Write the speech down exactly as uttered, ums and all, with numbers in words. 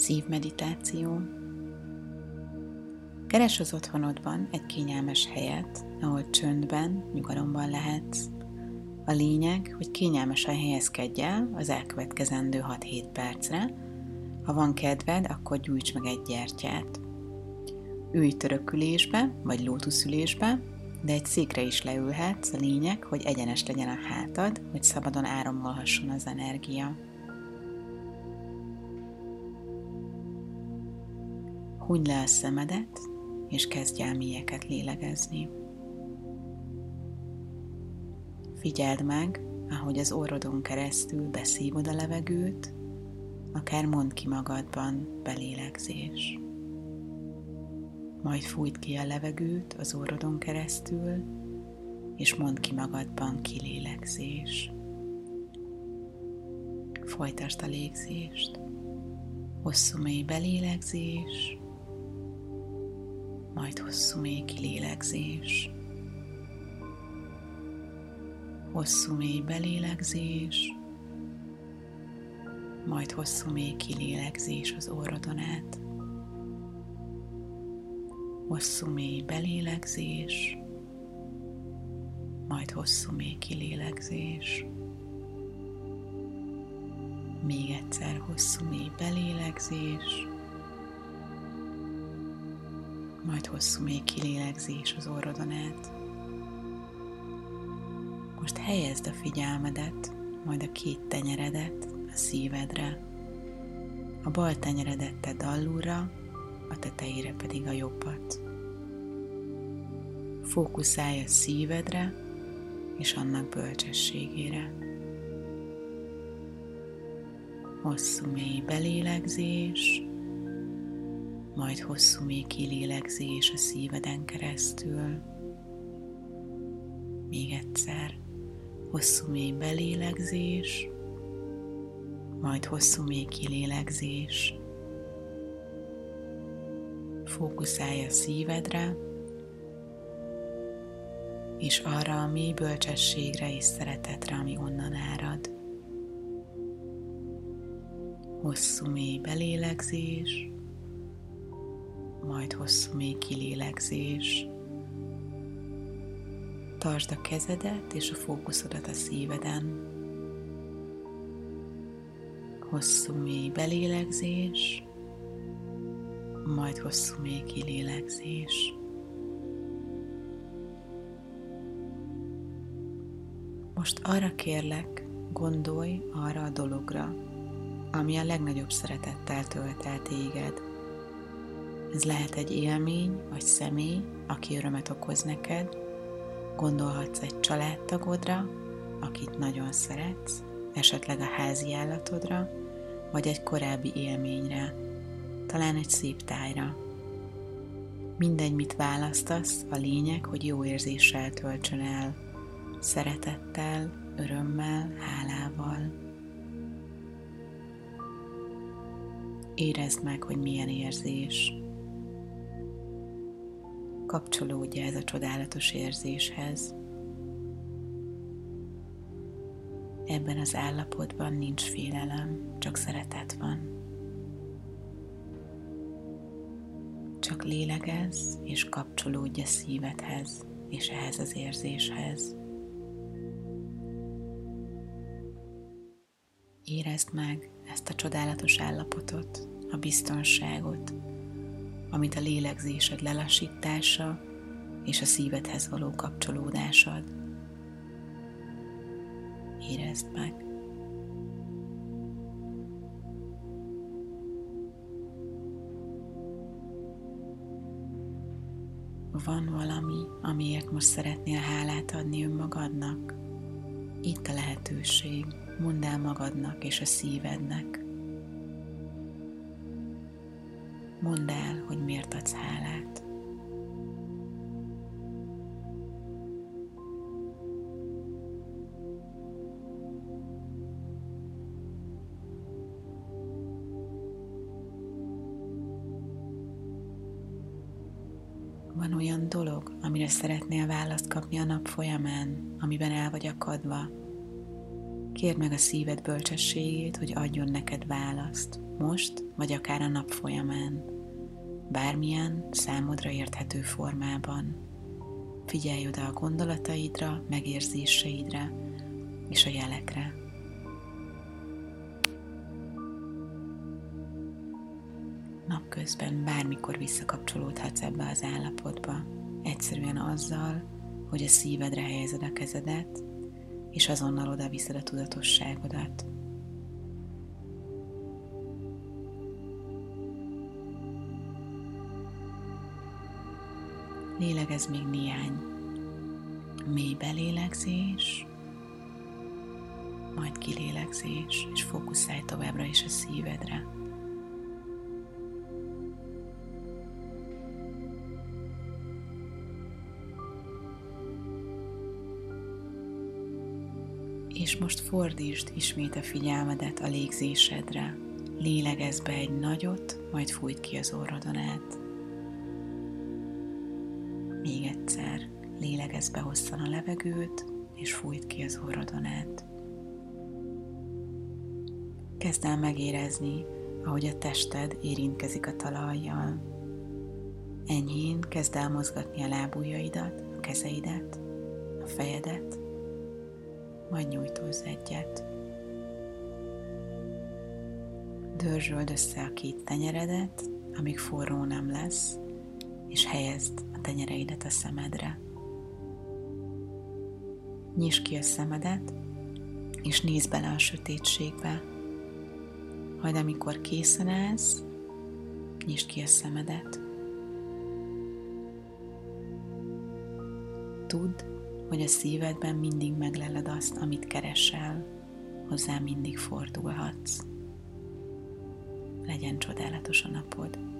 Szívmeditáció. Keresd az otthonodban egy kényelmes helyet, ahol csöndben, nyugalomban lehetsz. A lényeg, hogy kényelmesen helyezkedj el az elkövetkezendő hat-hét percre. Ha van kedved, akkor gyújts meg egy gyertyát. Ülj törökülésbe vagy lótuszülésbe, de egy székre is leülhetsz, a lényeg, hogy egyenes legyen a hátad, hogy szabadon áramolhasson az energia. Hunyd le a szemedet, és kezdj el mélyeket lélegezni. Figyeld meg, ahogy az orrodon keresztül beszívod a levegőt, akár mondd ki magadban belélegzés. Majd fújt ki a levegőt az orrodon keresztül, és mondd ki magadban kilélegzés. Folytasd a légzést. Hosszú mély belélegzés, majd hosszú mély kilélegzés. Hosszú mély belélegzés, majd hosszú mély kilélegzés az orrodon át. Hosszú mély belélegzés, majd hosszú mély kilélegzés. Még egyszer hosszú mély belélegzés, majd hosszú mély kilélegzés az orrodon át. Most helyezd a figyelmedet, majd a két tenyeredet a szívedre. A bal tenyeredet tedd alulra, a tetejére pedig a jobbat. Fókuszálj a szívedre és annak bölcsességére. Hosszú mély belélegzés, majd hosszú mély kilélegzés a szíveden keresztül. Még egyszer, hosszú mély belélegzés, majd hosszú mély kilélegzés. Fókuszálj a szívedre, és arra a mély bölcsességre és szeretetre, ami onnan árad. Hosszú mély belélegzés, majd hosszú mély kilélegzés. Tartsd a kezedet és a fókuszodat a szíveden. Hosszú mély belélegzés, majd hosszú mély kilélegzés. Most arra kérlek, gondolj arra a dologra, ami a legnagyobb szeretettel tölt el téged. Ez lehet egy élmény vagy személy, aki örömet okoz neked. Gondolhatsz egy családtagodra, akit nagyon szeretsz, esetleg a házi állatodra, vagy egy korábbi élményre, talán egy szép tájra. Mindegy, mit választasz, a lényeg, hogy jó érzéssel töltsön el, szeretettel, örömmel, hálával. Érezd meg, hogy milyen érzés. Kapcsolódj ez a csodálatos érzéshez. Ebben az állapotban nincs félelem, csak szeretet van. Csak lélegezz és kapcsolódj a szívedhez és ehhez az érzéshez. Érezd meg ezt a csodálatos állapotot, a biztonságot, amit a lélegzésed lelassítása és a szívedhez való kapcsolódásod. Érezd meg. Van valami, amiért most szeretnél hálát adni önmagadnak? Itt a lehetőség. Mondd el magadnak és a szívednek. Mondd el, hogy miért adsz hálát. Van olyan dolog, amire szeretnél választ kapni a nap folyamán, amiben el vagy akadva? Kérd meg a szíved bölcsességét, hogy adjon neked választ, most vagy akár a nap folyamán, bármilyen számodra érthető formában. Figyelj oda a gondolataidra, megérzéseidre és a jelekre. Napközben bármikor visszakapcsolódhatsz ebbe az állapotba, egyszerűen azzal, hogy a szívedre helyezed a kezedet, és azonnal oda viszed a tudatosságodat. Lélegezz még néhány mély belélegzés, majd kilélegzés, és fókuszálj továbbra is a szívedre. És most fordítsd ismét a figyelmedet a légzésedre. Lélegezz be egy nagyot, majd fújd ki az orrodon át. Még egyszer, lélegezz be hosszan a levegőt, és fújd ki az orrodon át. Kezd el megérezni, ahogy a tested érintkezik a talajjal. Enyhén kezd el mozgatni a lábujjaidat, a kezeidet, a fejedet, majd nyújtózz egyet. Dörzsöld össze a két tenyeredet, amíg forró nem lesz, és helyezd a tenyereidet a szemedre. Nyisd ki a szemedet, és nézd bele a sötétségbe. Majd amikor készen állsz, nyisd ki a szemedet. Tudd, hogy a szívedben mindig megleled azt, amit keresel, hozzá mindig fordulhatsz. Legyen csodálatos a napod!